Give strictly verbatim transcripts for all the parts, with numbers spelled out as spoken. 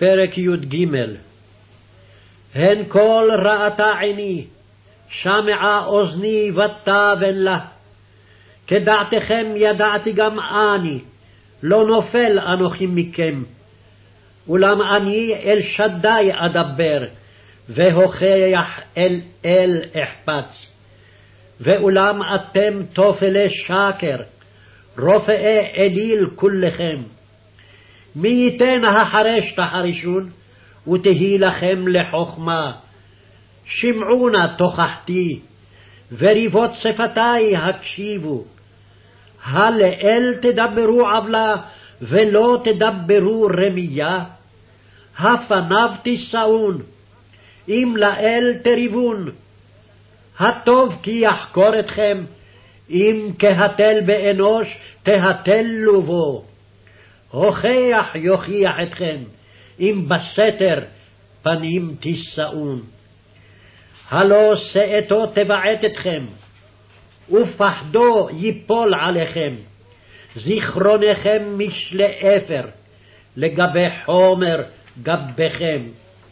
פרק י"ג. הן כל ראתה עיני, שמעה אוזני ותבן לה. כדעתכם ידעתי גם אני, לא נופל אנוכי מכם. אולם אני אל שדי אדבר, והוכיח אל אל אחפץ. ואולם אתם תופלי שקר, רופאי אליל כולכם. מי ייתן החרש תחרישון, ותהי לכם לחוכמה. שמעו נא תוכחתי, וריבות שפתי הקשיבו. הלאל תדברו עוולה, ולא תדברו רמייה? הפניו תישאון, אם לאל תריבון. הטוב כי יחקור אתכם, אם כהתל באנוש תהתלו בו. הוכיח יוכיח אתכם, אם בסתר פנים תישאון. הלא שאתו תבעט אתכם, ופחדו ייפול עליכם. זיכרונכם משלי אפר, לגבי חומר גבכם.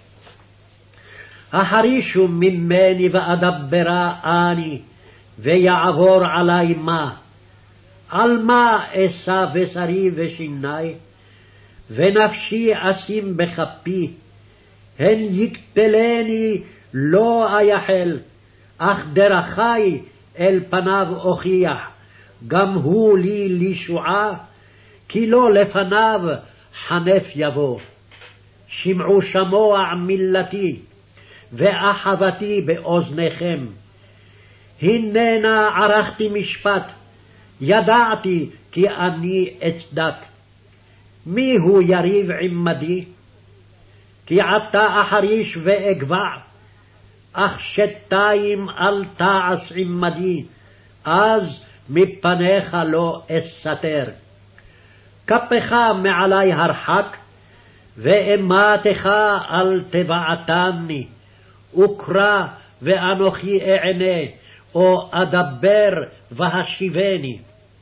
החרישו ממני ואדברה אני, ויעבור עלי מה. על מה אשא בשרי ושיני, ונפשי אשים בכפי. הן יקטלני לא אייחל, אך דרכי אל פניו אוכיח. גם הוא לי לישועה, כי לא לפניו חנף יבוא. שמעו שמוע מילתי, ואחוותי באוזניכם. הננה ערכתי משפט, ידעתי כי אני אצדק. מי הוא יריב עמדי? כי עתה אחריש ואגבע, אך שתיים אל תעש עמדי, אז מפניך לא אסתר. כפך מעלי הרחק, ואימתך אל תבעתני. וקרא ואנוכי אענה, או אדבר והשיבני.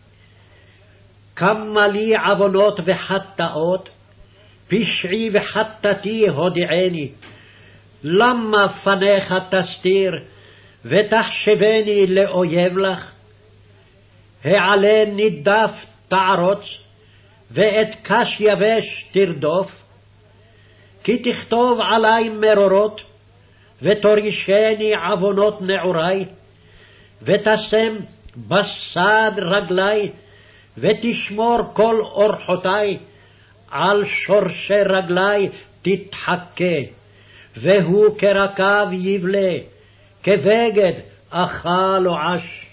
כמה לי עוונות וחטאות, פשעי וחטאתי הודיעני. למה פניך תסתיר, ותחשבני לאויב לך? העלה נידף תערוץ, ואת קש יבש תרדוף. כי תכתוב עלי מרורות, ותורישני עוונות נעורי. ותשם בסד רגלי, ותשמור כל אורחותי. על שורשי רגלי תתחכה, והוא כרקב יבלה, כבגד אכל או עש.